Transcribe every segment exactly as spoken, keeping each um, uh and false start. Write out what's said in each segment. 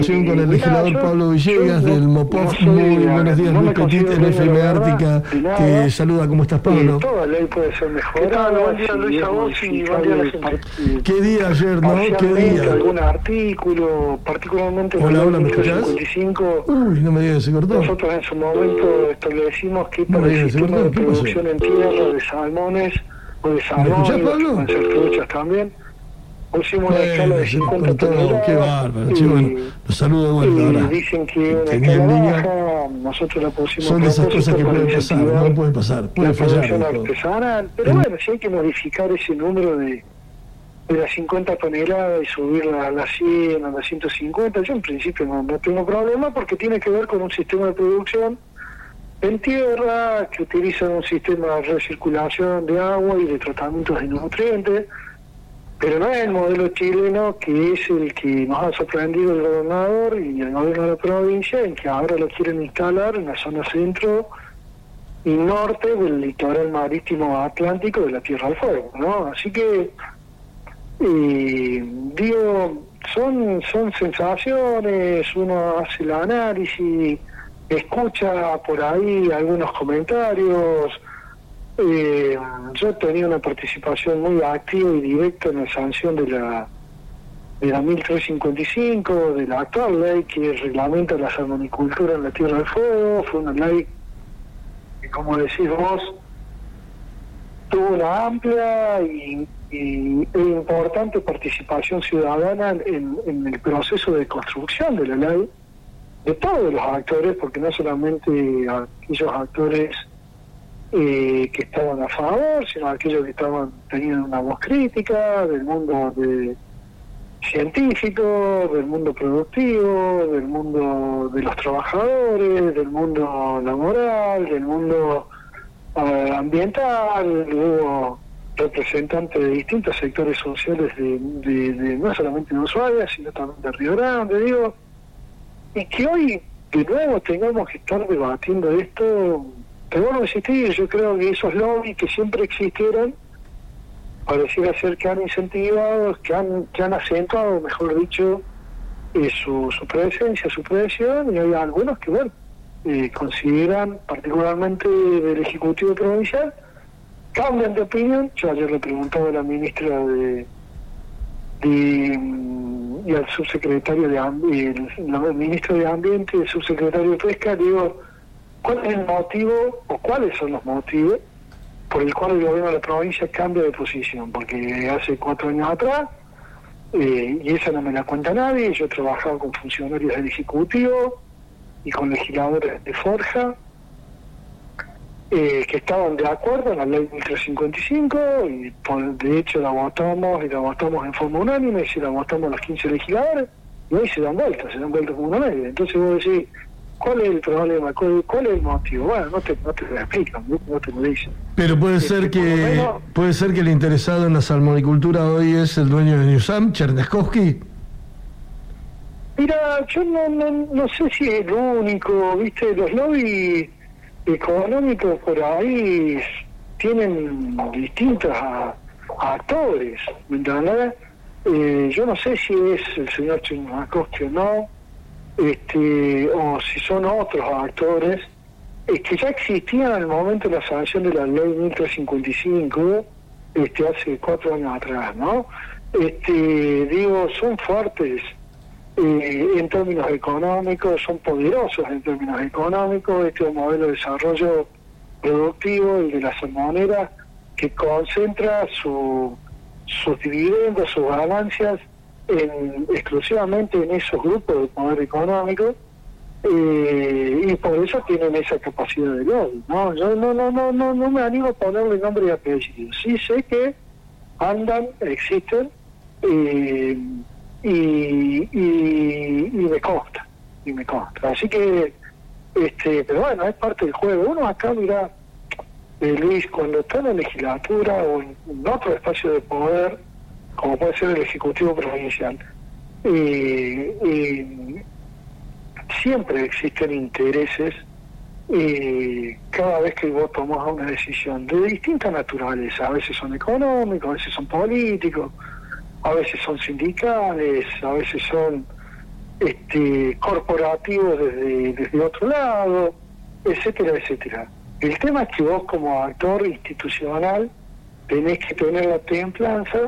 Con el legislador yo, Pablo Villegas yo, del MOPOF. no soy, Muy buenos días, no Luis Petit, en F M Ártica. Te saluda, ¿cómo estás, Pablo? Eh, toda ley puede ser mejorada. Buen día, Luis, a vos y buen día a la gente. ¿Qué día ayer, no? ¿Qué día? Algún artículo, particularmente en hola, el hola, ¿me escuchás? cincuenta y cinco. Uy, no me digas, se cortó. Nosotros en su momento establecimos que para no el digas, sistema cortó, de ¿qué producción pasó? en tierra de salmones o de ¿Me escuchás, salmones, Pablo? pueden ser truchas también, pusimos una Bueno, escala de se me cincuenta cortó, toneladas. qué bárbaro. Y, Sí, bueno, los saludo de vuelta y ahora. dicen que una Tenía escala el niño. baja, nosotros la pusimos Son de esas cosas que para pueden pasar, incentivar no pueden pasar, puede la fallar. producción Todo. artesanal, pero El- bueno, si hay que modificar ese número de, de las cincuenta toneladas y subirla a las cien, a las ciento cincuenta, yo en principio no, no tengo problema porque tiene que ver con un sistema de producción en tierra que utiliza un sistema de recirculación de agua y de tratamientos de nutrientes, pero no es el modelo chileno que es el que nos ha sorprendido el gobernador y el gobierno de la provincia, en que ahora lo quieren instalar en la zona centro y norte del litoral marítimo atlántico de la Tierra del Fuego, ¿no? Así que, eh, digo, son, son sensaciones, uno hace el análisis, escucha por ahí algunos comentarios. Eh, yo he tenido una participación muy activa y directa en la sanción de la de la mil trescientos cincuenta y cinco, de la actual ley que reglamenta la salmonicultura en la Tierra del Fuego. Fue una ley que, como decís vos, tuvo una amplia y, y, e importante participación ciudadana en, en el proceso de construcción de la ley, de todos los actores, porque no solamente aquellos actores eh, que estaban a favor, sino aquellos que estaban teniendo una voz crítica del mundo de científico, del mundo productivo, del mundo de los trabajadores, del mundo laboral, del mundo eh, ambiental. Hubo representantes de distintos sectores sociales de, de, de no solamente de Ushuaia, sino también de Río Grande, digo, y que hoy de nuevo tengamos que estar debatiendo esto. Te vuelvo a insistir, yo creo que esos lobbies que siempre existieron pareciera ser que han incentivado, que han, que han acentuado, mejor dicho, eh, su, su presencia, su presión, y hay algunos que, bueno, eh, consideran, particularmente del Ejecutivo Provincial, cambian de opinión. Yo ayer le preguntaba a la ministra de, de y al subsecretario de Ambiente, el ministro de Ambiente y el subsecretario de Pesca, digo, ¿cuál es el motivo, o cuáles son los motivos por el cual el gobierno de la provincia cambia de posición? Porque hace cuatro años atrás, eh, y esa no me la cuenta nadie, yo he trabajado con funcionarios del Ejecutivo y con legisladores de Forja, eh, que estaban de acuerdo en la ley mil trescientos cincuenta y cinco, y por, de hecho la votamos, y la votamos en forma unánime, y se la votamos los quince legisladores, y hoy se dan vueltas, se dan vueltas como una media. Entonces vos decís, ¿cuál es el problema? ¿Cuál, cuál es el motivo? Bueno, no te, no te lo explican, no, no te lo dicen. Pero puede Este, ser por lo que menos, puede ser que el interesado en la salmonicultura hoy es el dueño de Newsam, Cherneskovsky. mira, yo no, no, no sé si es el único, viste, los lobbies económicos por ahí tienen distintos a, a actores, ¿me entiendes? Eh, yo no sé si es el señor Cherneskovsky o no, este, o si son otros actores, es que ya existían en el momento de la sanción de la ley mil trescientos cincuenta y cinco, este, hace cuatro años atrás, ¿no? Este, digo, son fuertes eh, en términos económicos, son poderosos en términos económicos. Este es un modelo de desarrollo productivo, y de la salmonera, que concentra su, sus dividendos, sus ganancias en, exclusivamente en esos grupos de poder económico, eh, y por eso tienen esa capacidad de lobby, ¿no? Yo no, no, no, no, no me animo a ponerle nombre y apellido. Sí sé que andan, existen, eh, y, y, y me consta, y me consta. Así que, este, pero bueno, es parte del juego. Uno acá, mira, eh, Luis, cuando está en la legislatura o en, en otro espacio de poder, como puede ser el Ejecutivo Provincial, eh, eh, siempre existen intereses, eh, cada vez que vos tomás una decisión de distinta naturaleza. A veces son económicos, a veces son políticos, a veces son sindicales, a veces son este, corporativos desde, desde otro lado, etcétera, etcétera. El tema es que vos como actor institucional tenés que tener la templanza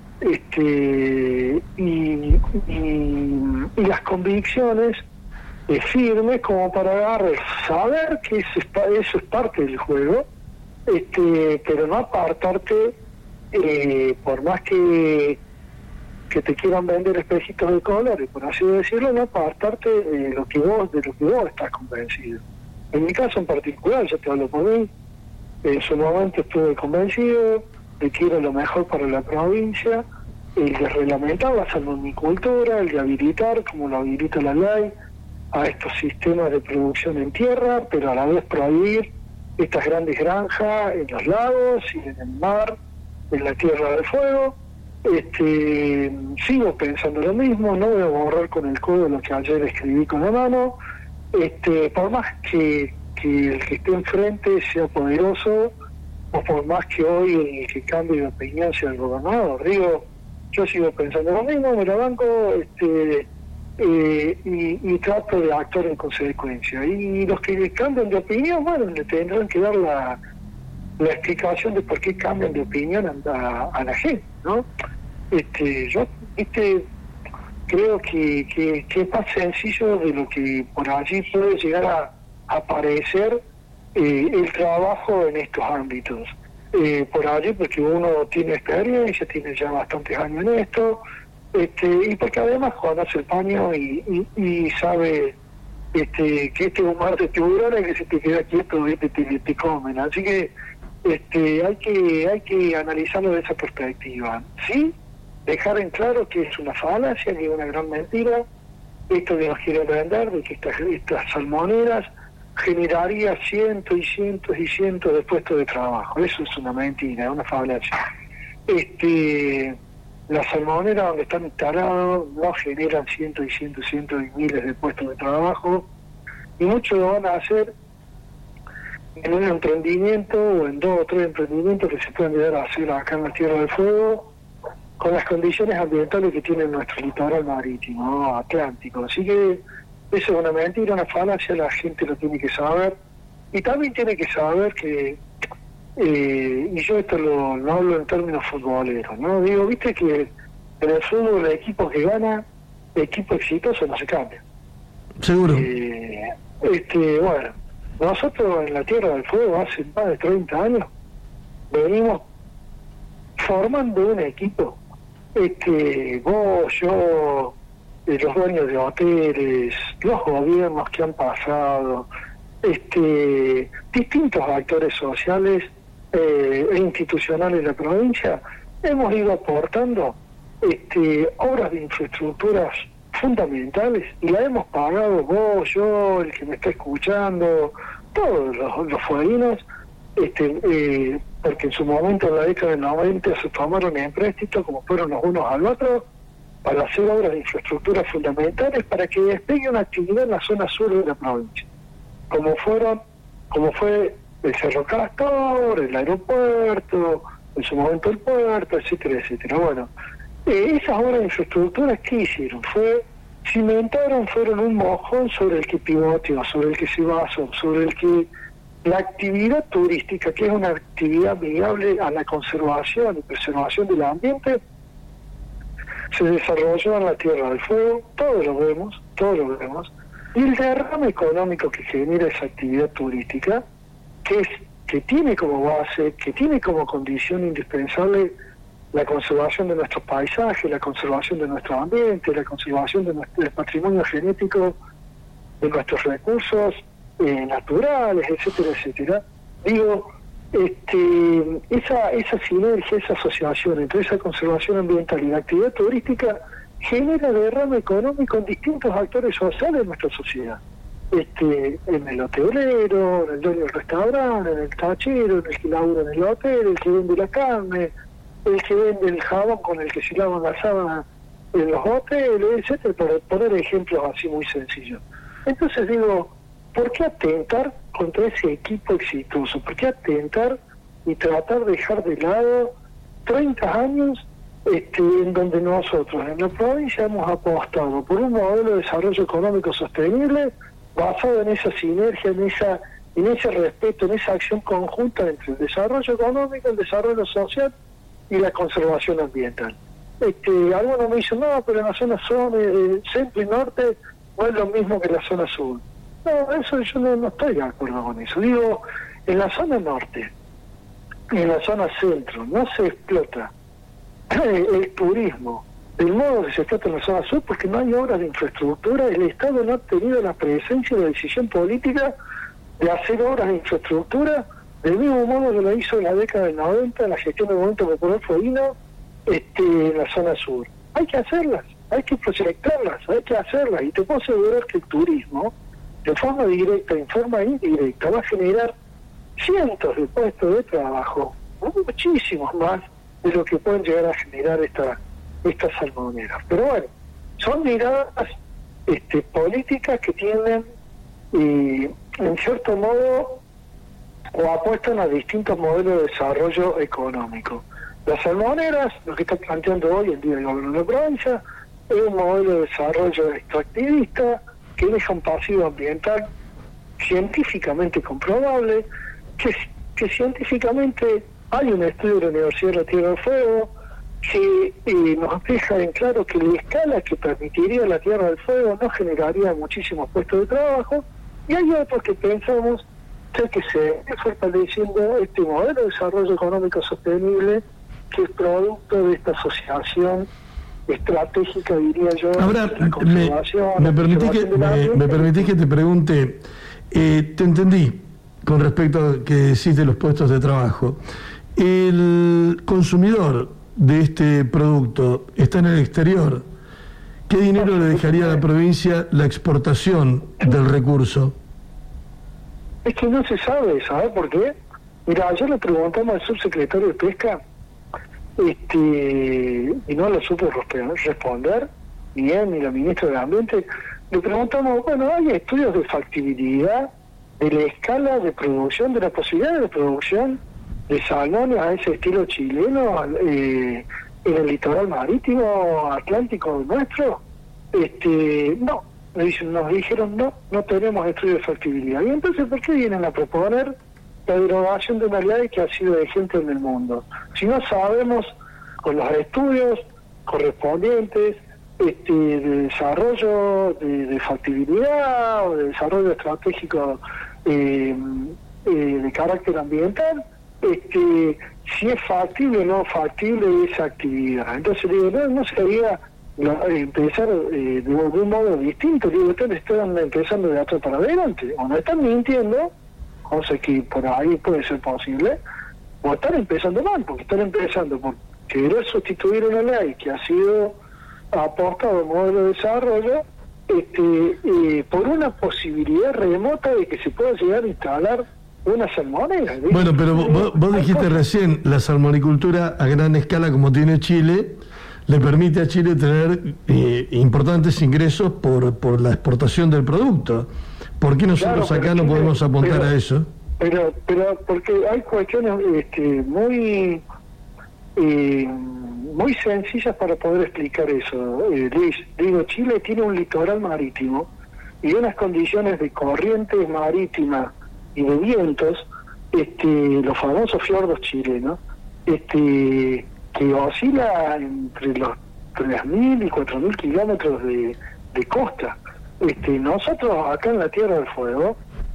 este, y, y, y las convicciones eh, firmes como para agarrar, saber que eso es, eso es parte del juego, este, pero no apartarte, eh, por más que que te quieran vender espejitos de colores, por así decirlo, no apartarte de lo que vos, de lo que vos estás convencido. En mi caso en particular, yo te hablo por mí, en su momento estuve convencido de que era lo mejor para la provincia, el de reglamentar la salmonicultura, el de habilitar, como lo habilita la ley, a estos sistemas de producción en tierra, pero a la vez prohibir estas grandes granjas en los lagos y en el mar, en la Tierra del Fuego. Este, sigo pensando lo mismo, no voy a borrar con el codo lo que ayer escribí con la mano, este, por más que, que el que esté enfrente sea poderoso, o por más que hoy el que cambie de opinión sea el gobernador, digo, yo sigo pensando lo mismo, me lo banco, este, eh, y, y trato de actuar en consecuencia. Y los que cambian de opinión, bueno, le tendrán que dar la, la explicación de por qué cambian de opinión a, a la gente, ¿no? Este, yo este, creo que, que, que es más sencillo de lo que por allí puede llegar a, a parecer eh, el trabajo en estos ámbitos. Eh, por allí porque uno tiene experiencia, tiene ya bastantes años en esto, este, y porque además conoce el paño y, y, y sabe este, que este es un mar de tiburones que si te queda quieto este, te, te comen. Así que este, hay que hay que analizarlo de esa perspectiva. Sí, dejar en claro que es una falacia y una gran mentira esto que nos quieren vender, de que estas, estas salmoneras generaría cientos y cientos y cientos de puestos de trabajo. Eso es una mentira, es una falacia. Este, las salmoneras donde están instalados no generan cientos y cientos y cientos y miles de puestos de trabajo, y muchos lo van a hacer en un emprendimiento o en dos o tres emprendimientos que se pueden llegar a hacer acá en la Tierra del Fuego, con las condiciones ambientales que tiene nuestro litoral marítimo, ¿no? Atlántico. Así que eso es una mentira, una falacia, la gente lo tiene que saber. Y también tiene que saber que, eh, y yo esto lo, lo hablo en términos futboleros, ¿no? Digo, viste que en el fútbol el equipo que gana, el equipo exitoso no se cambia. Seguro. Eh, este, bueno, nosotros en la Tierra del Fuego hace más de treinta años venimos formando un equipo. Este, vos, yo, eh, los dueños de hoteles, los gobiernos que han pasado, este, distintos actores sociales eh, e institucionales de la provincia, hemos ido aportando este, obras de infraestructuras fundamentales y la hemos pagado vos, yo, el que me está escuchando, todos los, los fueguinos, este, eh, porque en su momento en la década del noventa se tomaron en empréstito como fueron los unos al otro para hacer obras de infraestructura fundamentales para que despegue una actividad en la zona sur de la provincia, como fueron, como fue el Cerro Castor, el aeropuerto, en su momento el puerto, etcétera, etcétera. Bueno, eh, esas obras de infraestructura, ¿qué hicieron? Fue, cimentaron, fueron un mojón sobre el que pivoteó, sobre el que se basó, sobre el que la actividad turística, que es una actividad amigable a la conservación y preservación del ambiente, se desarrolló en la Tierra del Fuego, todos lo vemos, todos lo vemos, y el derrame económico que genera esa actividad turística, que es que tiene como base, que tiene como condición indispensable la conservación de nuestros paisajes, la conservación de nuestro ambiente, la conservación de nuestro del patrimonio genético, de nuestros recursos eh, naturales, etcétera, etcétera. Digo, este, esa, esa sinergia, esa asociación entre esa conservación ambiental y la actividad turística genera derrame económico en distintos actores sociales de nuestra sociedad. Este, en el hotelero, en el dueño del restaurante, en el tachero, en el que labura en el hotel, el que vende la carne, el que vende el jabón con el que se lavan las sábanas en los hoteles, etcétera, para poner ejemplos así muy sencillos. Entonces digo, ¿por qué atentar contra ese equipo exitoso? ¿Por qué atentar y tratar de dejar de lado treinta años este, en donde nosotros en la provincia hemos apostado por un modelo de desarrollo económico sostenible basado en esa sinergia, en esa en ese respeto, en esa acción conjunta entre el desarrollo económico, el desarrollo social y la conservación ambiental. Este, algunos me dicen, no, pero en la zona sur, eh, centro y norte no es lo mismo que la zona sur. No, eso yo no, no estoy de acuerdo con eso. Digo, en la zona norte y en la zona centro no se explota el, el turismo del modo que se explota en la zona sur porque no hay obras de infraestructura. El Estado no ha tenido la presencia y la decisión política de hacer obras de infraestructura del mismo modo que lo hizo en la década del noventa, en la gestión del Movimiento Popular Fueguino, este, en la zona sur. Hay que hacerlas, hay que proyectarlas, hay que hacerlas, y te puedo asegurar que el turismo, de forma directa, en forma indirecta, va a generar cientos de puestos de trabajo, muchísimos más de lo que pueden llegar a generar esta, estas salmoneras. Pero bueno, son miradas este, políticas que tienen, y en cierto modo, o apuestan a distintos modelos de desarrollo económico. Las salmoneras, lo que está planteando hoy el día del gobierno de la provincia, es un modelo de desarrollo extractivista que deja un pasivo ambiental científicamente comprobable, que, que científicamente hay un estudio de la Universidad de la Tierra del Fuego que eh, nos deja en claro que la escala que permitiría la Tierra del Fuego no generaría muchísimos puestos de trabajo, y hay otros que pensamos que se está fortaleciendo este modelo de desarrollo económico sostenible que es producto de esta asociación estratégica, diría yo. Ahora, me, me, permitís que, me, me permitís que te pregunte, eh, te entendí con respecto a que decís de los puestos de trabajo. El consumidor de este producto está en el exterior. ¿Qué dinero le dejaría a la provincia la exportación del recurso? Es que no se sabe, ¿sabes por qué? Mira, ayer le preguntamos al subsecretario de Pesca, este, y no lo supo responder, ni él ni la ministra de Ambiente. Le preguntamos, bueno, ¿hay estudios de factibilidad de la escala de producción, de la posibilidad de producción de salmones a ese estilo chileno eh, en el litoral marítimo atlántico nuestro? Este, no. Me dicen, nos dijeron, no, no tenemos estudio de factibilidad. Y entonces, ¿por qué vienen a proponer la derogación de una ley que ha sido vigente en el mundo? Si no sabemos, con los estudios correspondientes, este, de desarrollo de, de factibilidad o de desarrollo estratégico eh, eh, de carácter ambiental, este, si es factible o no factible esa actividad. Entonces digo, no, no sería empezar eh, de algún modo distinto. Digo, ustedes están empezando de atrás para adelante, o no están mintiendo, cosa que por ahí puede ser posible, o están empezando mal, porque están empezando por querer sustituir una ley que ha sido apostado a un modelo de desarrollo este, eh, por una posibilidad remota de que se pueda llegar a instalar una salmonera. ¿Ves? Bueno, pero vos, vos dijiste recién, la salmonicultura a gran escala como tiene Chile le permite a Chile tener eh, importantes ingresos por, por la exportación del producto. ¿Por qué nosotros claro, acá no Chile, podemos apuntar pero, a eso? Pero pero porque hay cuestiones este, muy eh, muy sencillas para poder explicar eso. Eh, Luis, digo, Chile tiene un litoral marítimo y unas condiciones de corrientes marítimas y de vientos, este, los famosos fiordos chilenos, este que oscila entre los tres mil y cuatro mil kilómetros de, de costa. Este, nosotros acá en la Tierra del Fuego,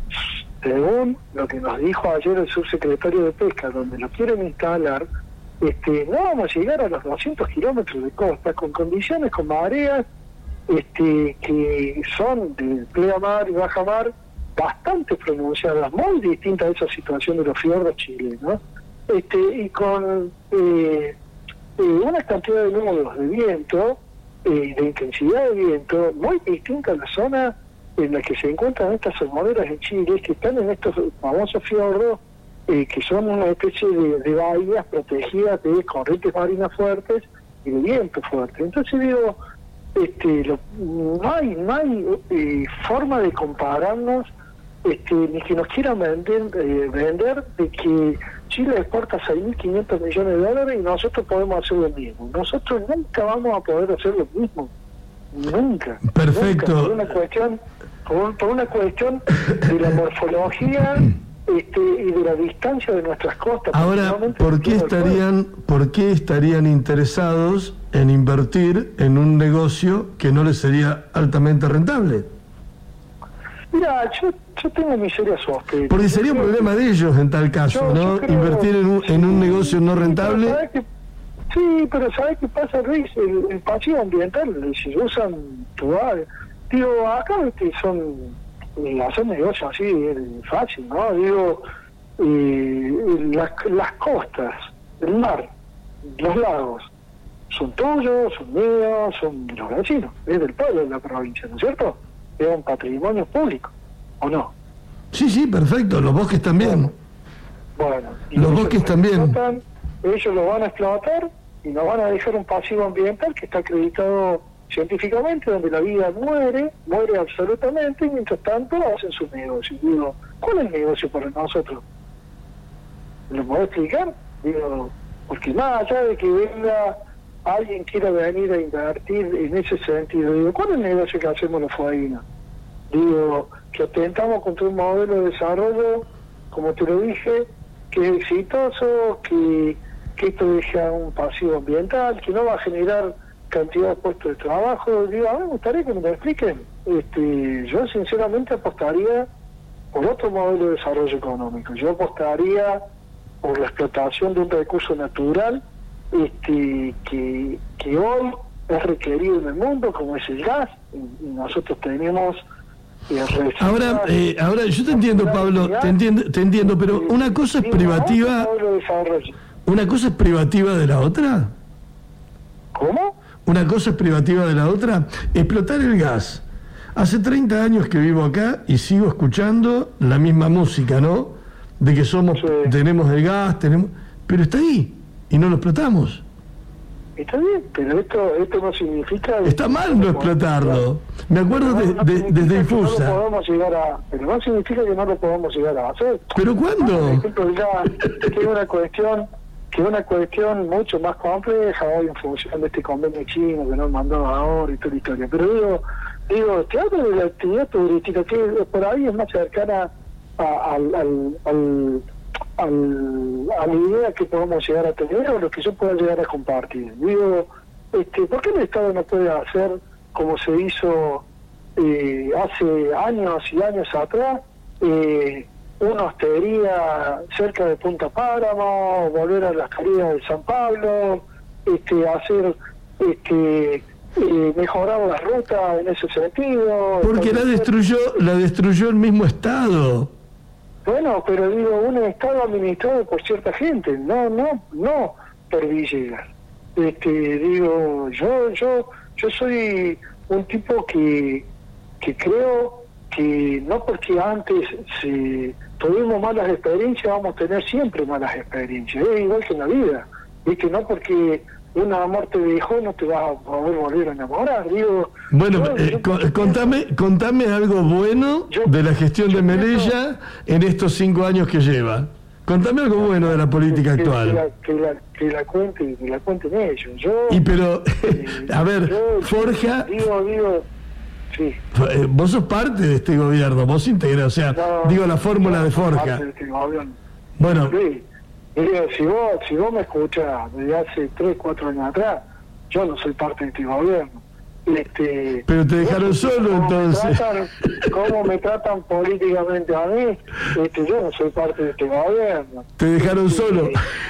según lo que nos dijo ayer el subsecretario de Pesca, donde lo quieren instalar, este, no vamos a llegar a los doscientos kilómetros de costa, con condiciones, con mareas este, que son de pleamar y baja mar bastante pronunciadas, muy distintas a esa situación de los fiordos chilenos, este, y con eh, Eh, una cantidad de nudos de viento, eh, de intensidad de viento, muy distinta a la zona en la que se encuentran estas salmoneras en Chile, que están en estos famosos fiordos, eh, que son una especie de, de bahías protegidas de corrientes marinas fuertes y de viento fuerte. Entonces digo, este, lo, no hay, no hay eh, forma de compararnos este, ni que nos quieran vender, eh, vender de que Chile exporta seis mil quinientos millones de dólares y nosotros podemos hacer lo mismo. Nosotros nunca vamos a poder hacer lo mismo. Nunca. Perfecto. Nunca, por una cuestión, por, por una cuestión de la morfología este, y de la distancia de nuestras costas. Ahora, ¿por qué estarían, por qué estarían interesados en invertir en un negocio que no les sería altamente rentable? Mira, yo, yo tengo mis serias sospechas. Porque sería un problema de ellos en tal caso, yo, ¿no? Yo creo, invertir en un, sí, en un negocio no rentable. Pero que, sí, pero ¿sabes qué pasa, Luis? El, el pasivo ambiental, si usan tu área. Digo, acá este, son, eh, hacer negocios así es fácil, ¿no? Digo, eh, las, las costas, el mar, los lagos, son tuyos, son míos, son de los vecinos, es del pueblo de la provincia, ¿no es cierto? Es un patrimonio público, ¿o no? Sí, sí, perfecto, los bosques también. Bueno, y los bosques también. Explotan, ellos lo van a explotar y nos van a dejar un pasivo ambiental que está acreditado científicamente, donde la vida muere, muere absolutamente, y mientras tanto hacen sus negocios. Digo, ¿cuál es el negocio para nosotros? ¿Lo puedo explicar? Digo, porque más allá de que venga alguien quiera venir a invertir en ese sentido, digo, ¿cuál es el negocio que hacemos los fueguinos? Digo, que atentamos contra un modelo de desarrollo, como te lo dije, que es exitoso, que, que esto deja un pasivo ambiental, que no va a generar cantidad de puestos de trabajo. Digo, a mí me gustaría que me lo expliquen. Este, yo sinceramente apostaría por otro modelo de desarrollo económico. Yo apostaría por la explotación de un recurso natural este, que, que hoy es requerido en el mundo, como es el gas, y, y nosotros tenemos eh, ahora eh, ahora yo te entiendo, Pablo, te entiendo, te entiendo, pero una cosa es privativa, una cosa es privativa de la otra. ¿Cómo? Una cosa es privativa de la otra. Explotar el gas. Hace treinta años que vivo acá y sigo escuchando la misma música, ¿no? De que somos, sí. tenemos el gas, tenemos, pero está ahí y no lo explotamos. Está bien, pero esto esto no significa... Está mal no explotarlo. Me acuerdo de, no, no de, desde Infusa. No lo podemos llegar a, pero no significa que no lo podamos llegar a hacer. ¿Pero cuándo? Por ejemplo, el gas, que es una cuestión... que es una cuestión mucho más compleja hoy en función de este convenio chino que nos mandó ahora y toda la historia. Pero digo, digo, te hablo de la actividad turística, que por ahí es más cercana a, al, al, al, al, a la idea que podemos llegar a tener o lo que yo pueda llegar a compartir. Digo, este, ¿por qué el Estado no puede hacer como se hizo eh, hace años y años atrás? Eh, una hostería cerca de Punta Páramo, volver a las caridades de San Pablo, este, hacer, este, eh, mejorar la ruta en ese sentido. Porque la destruyó, la destruyó el mismo Estado. Bueno, pero digo, un Estado administrado por cierta gente, no, no, no por Villegas. Este, digo, yo, yo, yo soy un tipo que, que creo que no porque antes se tuvimos malas experiencias vamos a tener siempre malas experiencias, es igual que en la vida, es que no porque un amor te dejó no te vas a poder volver a enamorar, digo. Bueno, yo, eh, yo con, contame, contame algo bueno yo, de la gestión de Melella en estos cinco años que lleva. Contame algo bueno de la política que, actual. Que la, que la, que la cuente, que la cuenten ellos. Yo, y pero, eh, a ver, yo, Forja... Digo, digo... Sí. Vos sos parte de este gobierno, vos integras, o sea, no, digo la fórmula no, de Forja. De este gobierno. Bueno, sí. Digo, si vos, si vos me escuchás desde hace tres, cuatro años atrás, yo no soy parte de este gobierno. Este, pero te dejaron solo cómo entonces. Me tratan, ¿Cómo me tratan políticamente a mí? Este, yo no soy parte de este gobierno. Te dejaron este, solo.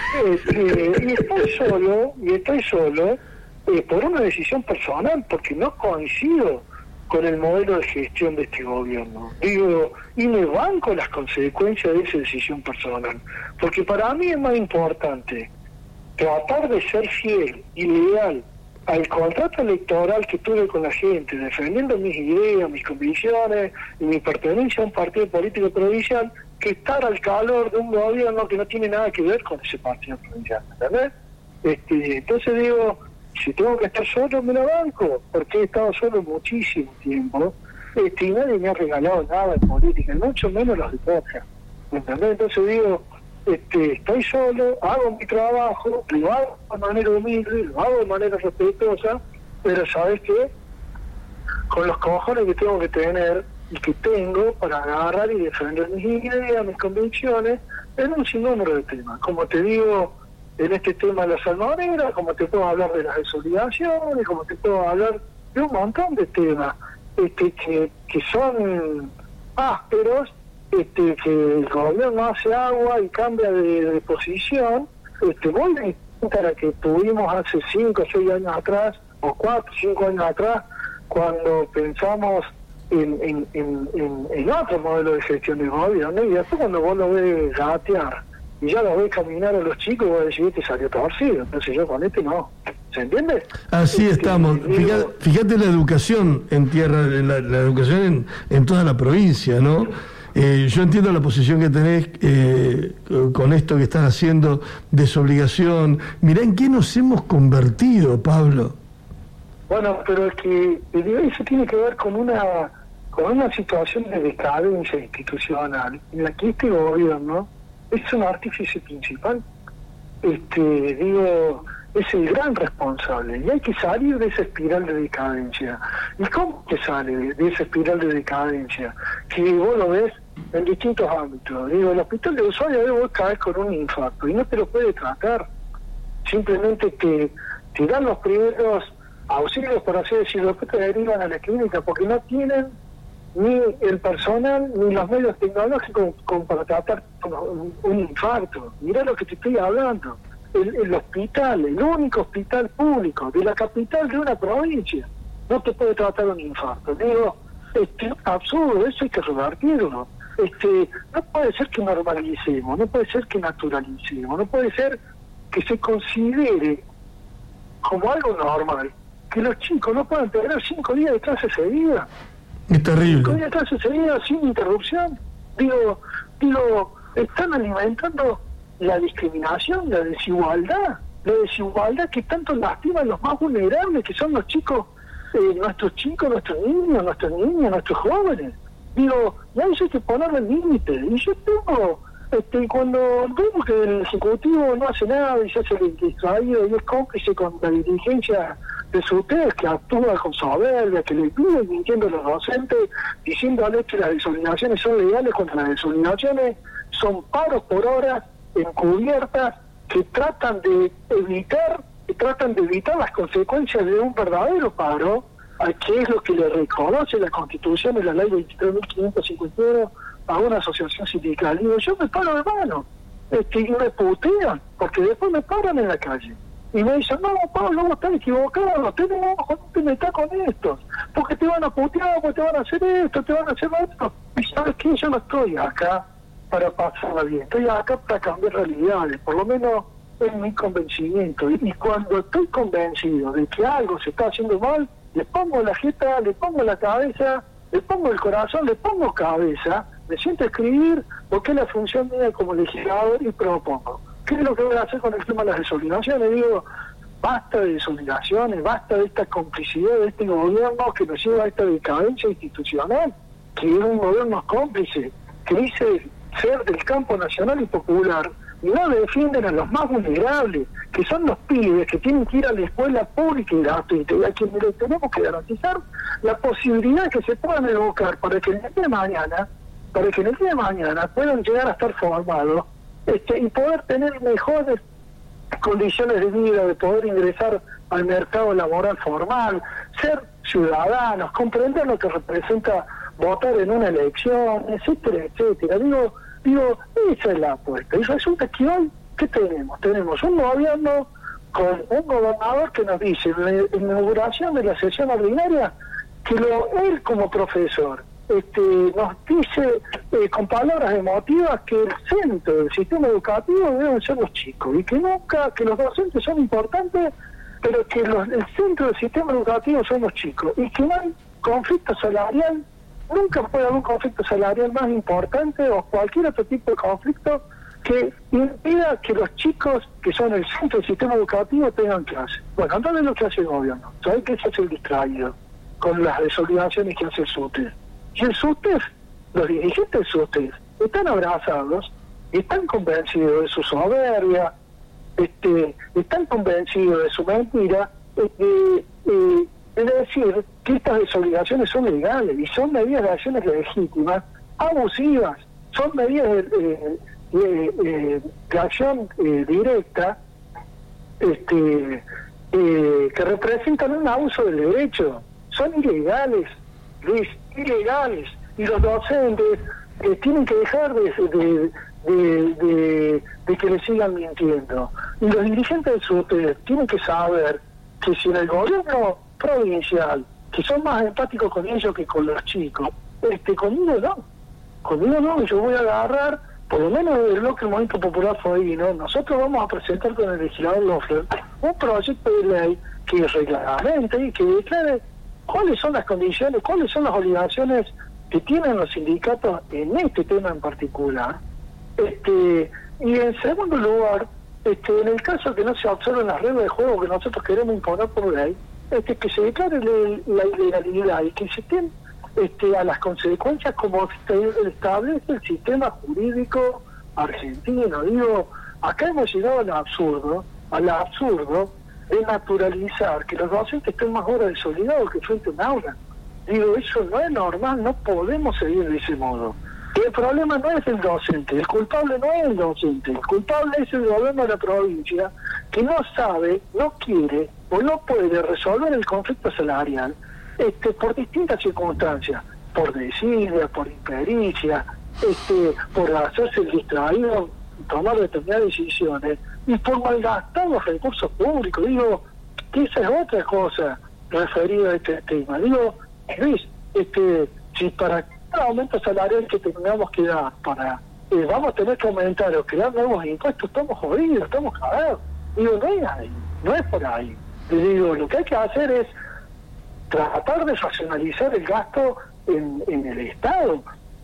Este, y estoy solo, y estoy solo eh, por una decisión personal, porque no coincido con el modelo de gestión de este gobierno. Digo, y me banco las consecuencias de esa decisión personal. Porque para mí es más importante tratar de ser fiel y leal al contrato electoral que tuve con la gente, defendiendo mis ideas, mis convicciones y mi pertenencia a un partido político provincial, que estar al calor de un gobierno que no tiene nada que ver con ese partido provincial, ¿entendés? Este, entonces digo, si tengo que estar solo, me lo banco, porque he estado solo muchísimo tiempo, este, y nadie me ha regalado nada en política, mucho menos los de Boca, ¿me entendés? Entonces digo, este, estoy solo, hago mi trabajo, lo hago de manera humilde, lo hago de manera respetuosa, pero ¿sabes qué? Con los cojones que tengo que tener y que tengo para agarrar y defender mis ideas, mis convicciones, en un sinnúmero de temas. Como te digo, en este tema de la salmonera, como te puedo hablar de las desolidaciones, como te puedo hablar de un montón de temas este, que, que son ásperos, este, que el gobierno hace agua y cambia de, de posición, este, muy distinta a la que tuvimos hace cinco o seis años atrás, o cuatro o cinco años atrás, cuando pensamos en, en, en, en, en otro modelo de gestión del gobierno, y después cuando vos lo ves gatear y ya lo ves caminar a los chicos, vos decís, este salió torcido, entonces yo con este no. ¿Se entiende? Así este, estamos. Fíjate, fíjate la educación en tierra, la, la educación en, en toda la provincia, ¿no? Eh, yo entiendo la posición que tenés eh, con esto que estás haciendo, desobligación. Mirá en qué nos hemos convertido, Pablo. Bueno, pero es que eso tiene que ver con una con una situación de decadencia institucional en la que este gobierno es un artífice principal. Este, digo, es el gran responsable y hay que salir de esa espiral de decadencia. ¿Y cómo se sale de, de esa espiral de decadencia? Que vos lo ves en distintos ámbitos. Digo, el hospital de Ushuaia de vos caes con un infarto y no te lo puede tratar. Simplemente te, te dan los primeros auxilios, por así decirlo, después te derivan a la clínica porque no tienen ni el personal ni los medios tecnológicos como para tratar un, un infarto. Mirá lo que te estoy hablando. El, el hospital, el único hospital público de la capital de una provincia, no te puede tratar un infarto. Digo, este, absurdo, eso hay que revertirlo. Este, no puede ser que normalicemos, no puede ser que naturalicemos, no puede ser que se considere como algo normal que los chicos no puedan tener cinco días de clase seguida. Es terrible. Cinco días de clase seguida sin interrupción. Digo, digo, están alimentando la discriminación, la desigualdad, la desigualdad que tanto lastima a los más vulnerables, que son los chicos, eh, nuestros chicos, nuestros niños, nuestras niñas, nuestros jóvenes. Digo, y a eso hay que ponerle límite. Y yo tengo, este, cuando vemos que el Ejecutivo no hace nada y se hace el distraído y es cómplice con la dirigencia de su ustedes, que actúa con soberbia, que le piden mintiendo a los docentes, diciéndoles que las desolidaciones son legales, cuando las desolidaciones son paros por horas encubiertas que tratan de evitar, que tratan de evitar las consecuencias de un verdadero paro, que es lo que le reconoce la Constitución y la Ley veintitrés mil quinientos cincuenta y uno a una asociación sindical. Digo, yo me paro de mano, este, y me putean, porque después me paran en la calle. Y me dicen, no, Pablo, vos estás equivocado, tenemos, no te metas con estos, porque te van a putear, porque te van a hacer esto, te van a hacer esto. Y sabes qué, yo no estoy acá para pasarla bien, estoy acá para cambiar realidades, por lo menos es mi convencimiento. Y cuando estoy convencido de que algo se está haciendo mal, le pongo la jeta, le pongo la cabeza, le pongo el corazón, le pongo cabeza, me siento a escribir, porque es la función mía como legislador y propongo. ¿Qué es lo que voy a hacer con el tema de las desolidaciones? Digo, basta de desolidaciones, basta de esta complicidad de este gobierno que nos lleva a esta decadencia institucional, que es un gobierno cómplice, que dice ser del campo nacional y popular, y no defienden a los más vulnerables, que son los pibes que tienen que ir a la escuela pública y gratuita, y a quienes les tenemos que garantizar la posibilidad de que se puedan educar para que en el día de mañana, para que en el día de mañana puedan llegar a estar formados este, y poder tener mejores condiciones de vida, de poder ingresar al mercado laboral formal, ser ciudadanos, comprender lo que representa votar en una elección, etcétera, etcétera. Digo, digo, esa es la apuesta. Y resulta que hoy, ¿qué tenemos? Tenemos un gobierno con un gobernador que nos dice en la inauguración de la sesión ordinaria que lo, él como profesor este, nos dice eh, con palabras emotivas que el centro del sistema educativo deben ser los chicos y que nunca, que los docentes son importantes, pero que los, el centro del sistema educativo son los chicos y que no hay conflicto salarial, nunca puede haber un conflicto salarial más importante o cualquier otro tipo de conflicto que impida que los chicos que son el centro del sistema educativo tengan clase. Bueno, entonces lo que hace el gobierno, ¿sabes qué se hace el distraído con las desolidaciones que hace el S U T E? Y el SUTEF, los dirigentes del SUTEF, están abrazados, están convencidos de su soberbia, este, están convencidos de su mentira, eh, eh, es decir, que estas desobligaciones son legales y son medidas de acciones legítimas, abusivas, son medidas de, de, de, de, de acción eh, directa, este, eh, que representan un abuso del derecho, son ilegales, Luis, ilegales, y los docentes eh, tienen que dejar de, de, de, de, de que les sigan mintiendo. Y los dirigentes del SUTEF tienen que saber que si en el gobierno provincial, que son más empáticos con ellos que con los chicos, este, conmigo no, conmigo no, yo voy a agarrar, por lo menos del bloque del Movimiento Popular Fueguino, nosotros vamos a presentar con el legislador Loeffler un proyecto de ley que reglamente y que declare cuáles son las condiciones, cuáles son las obligaciones que tienen los sindicatos en este tema en particular. Este, y en segundo lugar, este, en el caso que no se observen las reglas de juego que nosotros queremos imponer por ley, este, que se declare le, la ilegalidad y que se estén este, a las consecuencias como establece el sistema jurídico argentino. Digo, acá hemos llegado al absurdo, al absurdo de naturalizar que los docentes estén más horas desolidados que frente a un aula. Digo, eso no es normal, no podemos seguir de ese modo. El problema no es el docente, el culpable no es el docente, el culpable es el gobierno de la provincia que no sabe, no quiere o no puede resolver el conflicto salarial este, por distintas circunstancias, por desidia, por impericia, este, por hacerse el distraído, tomar determinadas decisiones y por malgastar los recursos públicos. Digo, que esa es otra cosa referida a este tema. Digo, Luis, este, si para cada aumento salarial que tengamos que dar, para eh, vamos a tener que aumentar o crear nuevos impuestos, estamos jodidos, estamos cagados. Digo, no es ahí, no es por ahí. Y digo, lo que hay que hacer es tratar de racionalizar el gasto en, en el Estado,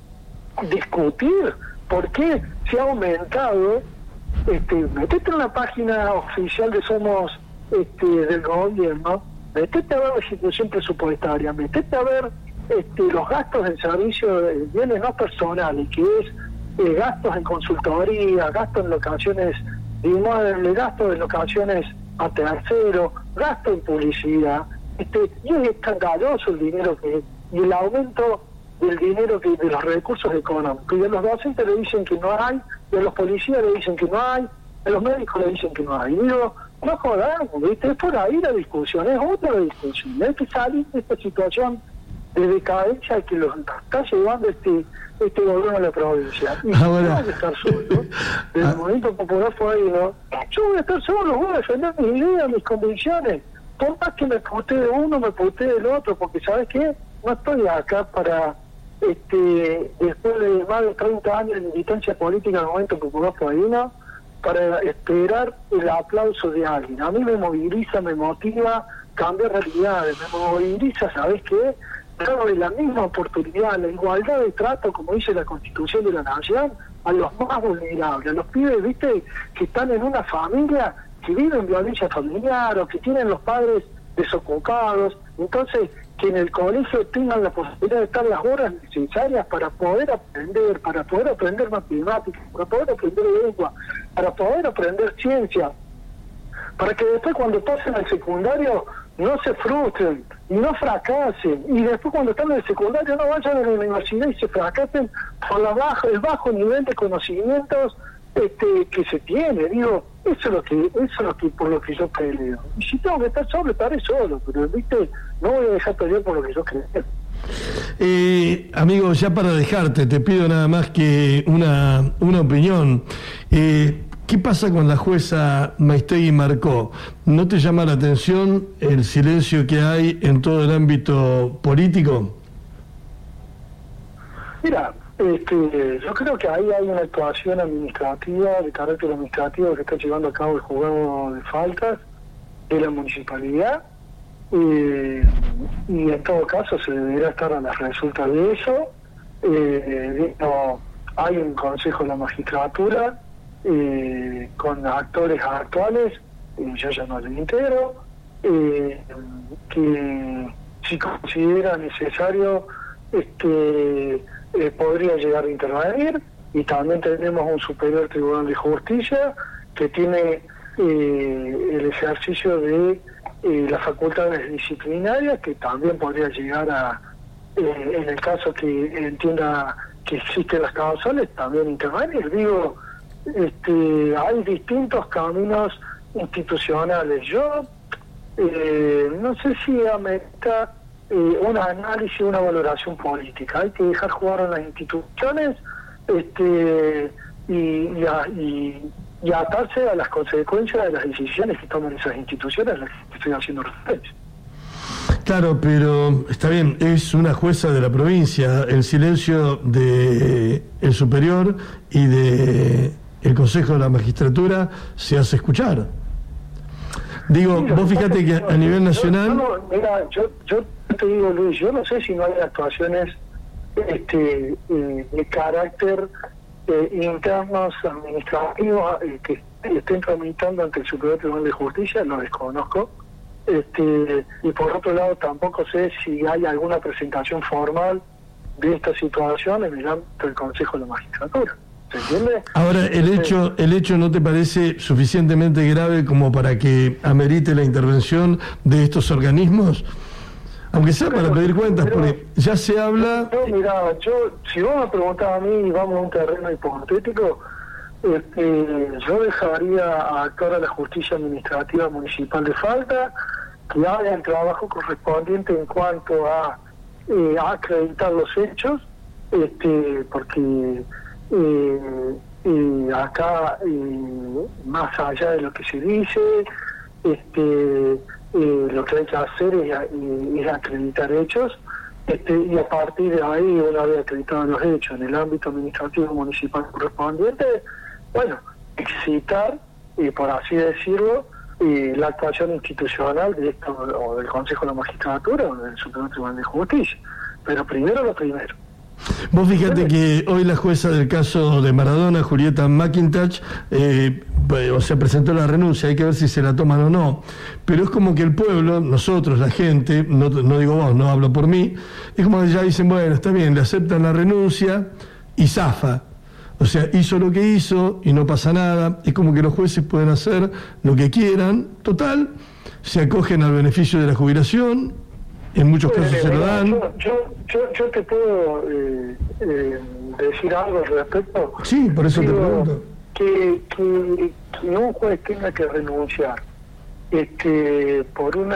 discutir por qué se ha aumentado. Este, metete en la página oficial de Somos este, del gobierno, metete a ver la ejecución presupuestaria, metete a ver este, los gastos en servicio de bienes no personales, que es eh, gastos en consultoría, gastos en locaciones de inmuebles, gastos en locaciones a terceros, gastos en publicidad. Este, y es escandaloso el dinero que y el aumento del dinero que de los recursos económicos. Y a los docentes le dicen que no hay, y a los policías le dicen que no hay, a los médicos le dicen que no hay. Y digo, no jodamos, ¿viste? Es por ahí la discusión, es otra discusión. Hay que salir de esta situación de decadencia que los está llevando este este gobierno de la provincia. Y si Ahora, voy a estar solo, del ah, Movimiento Popular Fueguino, yo voy a estar solo, voy a defender mis ideas, mis convicciones. Por más que me putee uno, me putee el otro, porque ¿sabes qué? No estoy acá para, este después de más de treinta años de militancia política en el Movimiento Popular Fueguino, para esperar el aplauso de alguien. A mí me moviliza, me motiva cambiar realidades, me moviliza, ¿sabes qué? Darle la misma oportunidad, la igualdad de trato, como dice la Constitución de la Nación, a los más vulnerables, a los pibes, ¿viste?, que están en una familia que viven violencia familiar o que tienen los padres desocupados. Entonces, que en el colegio tengan la posibilidad de estar las horas necesarias para poder aprender, para poder aprender matemáticas, para poder aprender lengua, para poder aprender ciencia, para que después cuando pasen al secundario no se frustren y no fracasen, y después cuando están en el secundario no vayan a la universidad y se fracasen por la baja, el bajo nivel de conocimientos este, que se tiene. Digo, eso es lo que, eso es lo que por lo que yo peleo. Y si tengo que estar solo, estaré solo, pero viste, no voy a dejar pelear por lo que yo creo. Eh, amigo, ya para dejarte, te pido nada más que una, una opinión. Eh, ¿Qué pasa con la jueza Maistegui Marcó? ¿No te llama la atención el silencio que hay en todo el ámbito político? Mira, este, yo creo que ahí hay una actuación administrativa, de carácter administrativo, que está llevando a cabo el juzgado de faltas de la municipalidad, eh, y en todo caso se deberá estar a las resultas de eso. Eh, no, hay un consejo de la magistratura eh, con actores actuales, eh, yo ya no le integro, eh, que si considera necesario este eh, podría llegar a intervenir, y también tenemos un Superior Tribunal de Justicia que tiene eh, el ejercicio de eh, las facultades disciplinarias, que también podría llegar a, eh, en el caso que entienda que existen las causales, también intervenir. Digo, este, hay distintos caminos institucionales. Yo eh, no sé si amerita eh, un análisis, una valoración política. Hay que dejar jugar a las instituciones este, y, y, a, y, y atarse a las consecuencias de las decisiones que toman esas instituciones, a las que estoy haciendo referencia. Claro, pero está bien, es una jueza de la provincia. El silencio de el superior y de el Consejo de la Magistratura se hace escuchar. Digo, sí, vos fíjate que a nivel nacional... Yo, yo, mira, yo, yo te digo, Luis, yo no sé si no hay actuaciones este, eh, de carácter eh, internos administrativos eh, que estén tramitando ante el Superior Tribunal de Justicia, lo desconozco. Este, y por otro lado tampoco sé si hay alguna presentación formal de esta situación en el ámbito del Consejo de la Magistratura. ¿Se entiende? Ahora, el hecho, el hecho ¿no te parece suficientemente grave como para que amerite la intervención de estos organismos? Aunque sea para pedir cuentas, pero, porque ya se habla... No, mira, yo, si vos me preguntás a mí y vamos a un terreno hipotético, este, yo dejaría a actuar a la Justicia Administrativa Municipal de Falta, que haga el trabajo correspondiente en cuanto a, eh, a acreditar los hechos, este, porque eh, eh, acá, eh, más allá de lo que se dice, este, eh, lo que hay que hacer es, es acreditar hechos, este, y a partir de ahí, una vez acreditados los hechos en el ámbito administrativo municipal correspondiente, bueno, excitar, eh, por así decirlo, eh, la actuación institucional de esto, o del Consejo de la Magistratura o del Superior Tribunal de Justicia. Pero primero lo primero. Vos fíjate que hoy la jueza del caso de Maradona, Julieta McIntosh, eh, o sea, presentó la renuncia, hay que ver si se la toman o no, pero es como que el pueblo, nosotros, la gente, no, no digo vos, no hablo por mí, es como que ya dicen, bueno, está bien, le aceptan la renuncia y zafa. O sea, hizo lo que hizo y no pasa nada. Es como que los jueces pueden hacer lo que quieran. Total, se acogen al beneficio de la jubilación. En muchos casos se lo dan. Yo, yo, yo, yo te puedo eh, eh, decir algo al respecto. Sí, por eso Digo, te pregunto. Que, que, que un juez tenga que renunciar este, por una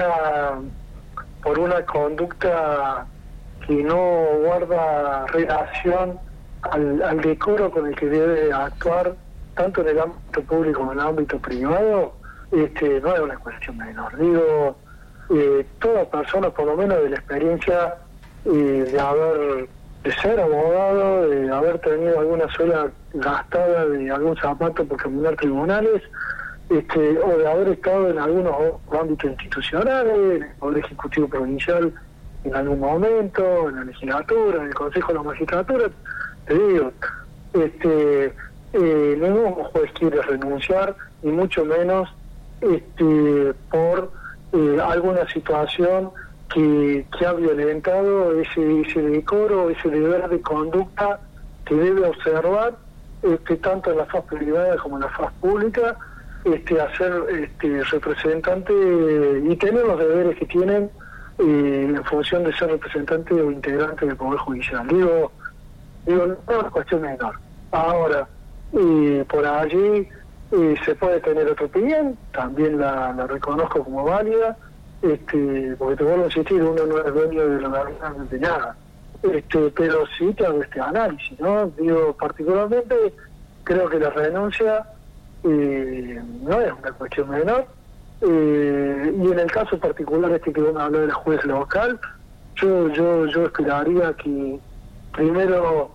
por una conducta que no guarda relación Al, al decoro con el que debe actuar tanto en el ámbito público como en el ámbito privado, este, no es una cuestión menor. Digo, eh, toda persona, por lo menos de la experiencia eh, de haber de ser abogado, de haber tenido alguna sola gastada de algún zapato por caminar tribunales, este, o de haber estado en algunos ámbitos institucionales, en el Poder Ejecutivo Provincial en algún momento, en la legislatura, en el Consejo de la Magistratura, te digo, este, eh, ningún juez quiere renunciar, ni mucho menos este, por eh, alguna situación que, que ha violentado ese, ese decoro, ese deber de conducta que debe observar este, tanto en la faz privada como en la faz pública, este, a ser este, representante y tener los deberes que tienen eh, en función de ser representante o integrante del Poder Judicial. Digo, Digo, no es una cuestión menor. Ahora, eh, por allí eh, se puede tener otra opinión, también la, la reconozco como válida, este, porque te vuelvo a insistir, uno no es dueño de la verdad de nada. Este, pero sí te hago este análisis, ¿no? Digo, particularmente creo que la renuncia eh, no es una cuestión menor, eh, y en el caso particular este que uno habló de la juez local, yo, yo, yo esperaría que primero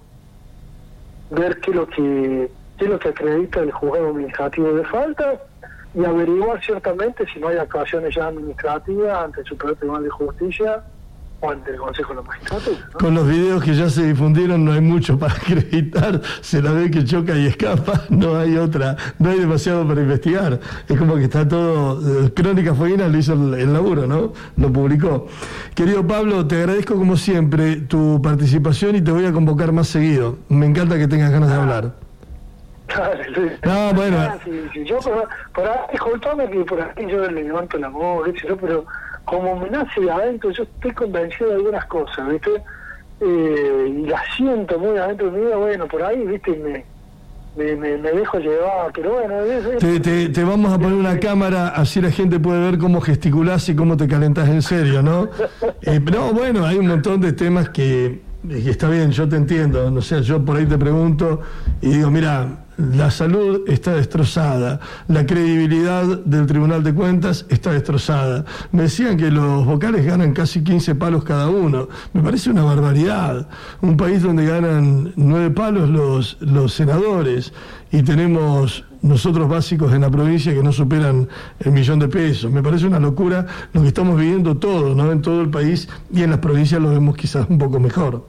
ver qué es lo que qué es lo que acredita el juzgado administrativo de falta y averiguar ciertamente si no hay actuaciones ya administrativas ante el Superior Tribunal de Justicia o ante el Consejo de la Magistratura, ¿no? Con los videos que ya se difundieron no hay mucho para acreditar, se la ve que choca y escapa, no hay otra, no hay demasiado para investigar, es como que está todo, eh, Crónica Fueguina lo hizo el, el laburo, ¿no? Lo publicó. Querido Pablo, te agradezco como siempre tu participación y te voy a convocar más seguido, me encanta que tengas ganas de hablar. No, bueno. Ah, sí, sí. Yo por, por ahí, disculpame que por aquí yo le levanto la voz, ¿viste? Pero como me nace de adentro, yo estoy convencido de algunas cosas, ¿viste? Eh, y las siento muy adentro mío, bueno, por ahí, ¿viste? Me, me, me, me dejo llevar, pero bueno... Es, es, te, te, te vamos a poner una cámara, así la gente puede ver cómo gesticulás y cómo te calentás en serio, ¿no? Eh, no, bueno, hay un montón de temas que... Y está bien, yo te entiendo, no sé, yo por ahí te pregunto y digo, mira, la salud está destrozada, la credibilidad del Tribunal de Cuentas está destrozada. Me decían que los vocales ganan casi quince palos cada uno, me parece una barbaridad. Un país donde ganan nueve palos los, los senadores y tenemos nosotros básicos en la provincia que no superan el millón de pesos. Me parece una locura lo que estamos viviendo todos, ¿no? En todo el país, y en las provincias lo vemos quizás un poco mejor.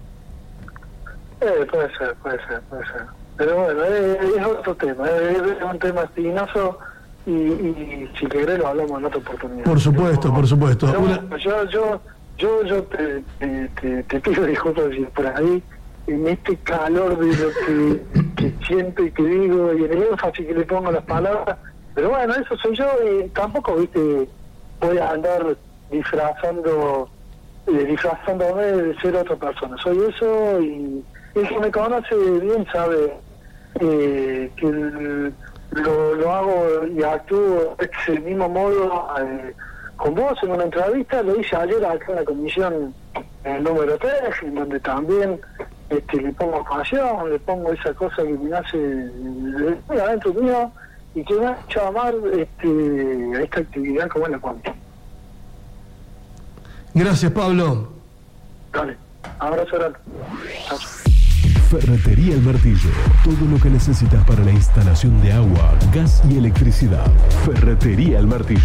Eh, puede ser, puede ser, puede ser. Pero bueno, es, es otro tema, es, es un tema espinoso y, y si querés lo hablamos en otra oportunidad. Por supuesto, por supuesto. Pero, una... bueno, yo, yo, yo, yo te, te, te, te pido disculpas si por ahí, en este calor de lo que, que siento y que digo y en el énfasis que le pongo a las palabras, pero bueno, eso soy yo y tampoco, viste, voy a andar disfrazando, eh, disfrazándome de ser otra persona. Soy eso y el que me conoce bien sabe eh, que el, lo, lo hago y actúo de ese mismo modo eh, con vos en una entrevista. Lo hice ayer acá en la comisión eh, número tres, en donde también este, le pongo pasión, le pongo esa cosa que me hace de adentro mío y que me ha hecho amar este, esta actividad como es la cuanta. Gracias, Pablo. Dale, abrazo grande. Ferretería El Martillo. Todo lo que necesitas para la instalación de agua, gas y electricidad. Ferretería El Martillo.